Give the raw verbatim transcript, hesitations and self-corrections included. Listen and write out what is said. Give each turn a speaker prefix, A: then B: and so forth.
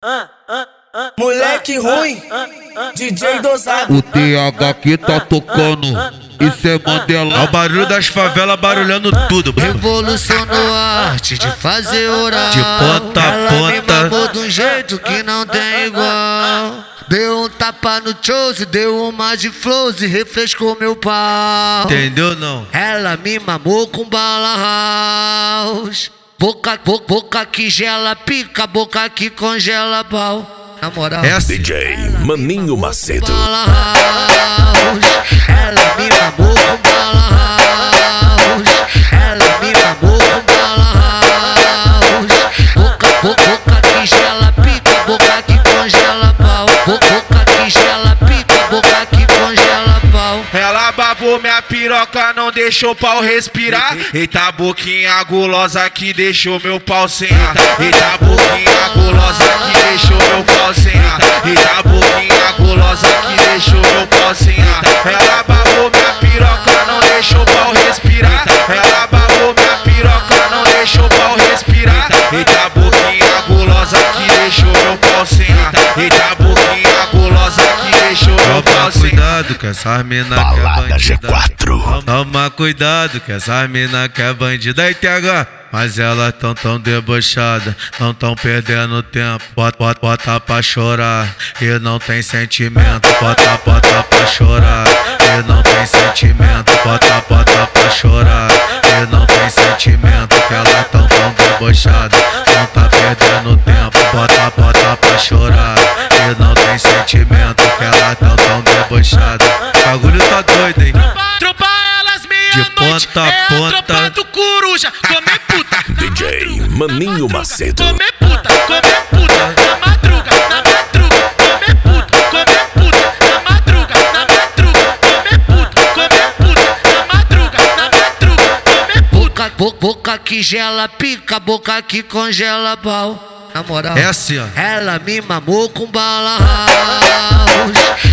A: Moleque ruim, D J dosado.
B: O T H que tá tocando, isso é Mandela.
C: É o barulho das favelas barulhando tudo.
D: Revolucionou a arte de fazer oral.
C: De ponta a
D: Ela me
C: ponta.
D: mamou de um jeito que não tem igual. Deu um tapa no chose, deu uma de flows e refrescou meu pau.
C: Entendeu não?
D: Ela me mamou com bala house. Boca, boca, boca que gela pica, boca que congela pau. Na moral,
C: É assim.
E: D J Maninho Macedo.
D: bala house. Ela me mamou com bala house. Ela me mamou com bala house. Boca, boca, boca que gela pica, boca que congela pau. Boca, boca que gela pica, boca que congela pau.
C: Ela babou minha piroca, não deixou o pau respirar. Eita boquinha gulosa que deixou meu pau sem ar. Eita boquinha gulosa que deixou meu pau sem ar. Eita boquinha gulosa que deixou meu pau sem ar. Ela babou minha piroca, não deixou o pau respirar. Ela babou minha piroca, não deixou o pau respirar. Eita boquinha gulosa que deixou meu pau sem ar. Eita boquinha gulosa que deixou meu pau sem ar. Cuidado que essas mina quer
E: Balada G
C: bandida.
E: quatro.
C: Toma cuidado que essas mina quer bandida. Aí T H, mas elas tão tão debochadas, não tão perdendo tempo. Bota, bota, bota pra chorar e não tem sentimento. Bota, bota pra chorar e não tem sentimento. Bota, bota pra chorar e não tem sentimento. Que elas tão tão debochadas, não tá perdendo tempo. Bota, bota pra chorar e não tem sentimento. Que elas tão tão debochadas. O bagulho tá doido, hein?
F: Tropa elas meia
C: De ponta a
F: é a
C: ponta.
F: tropa do coruja. Come puta.
E: D J Maninho Macedo.
F: Come puta, come puta. Na madruga, na madruga. Come puta, come puta. Na madruga, na madruga. Come puta, come puta. Na madruga, na madruga. Come puta.
D: Boca, boca, boca que gela pica, boca que congela pau. Na moral,
C: É assim, ó.
D: ela me mamou com bala house.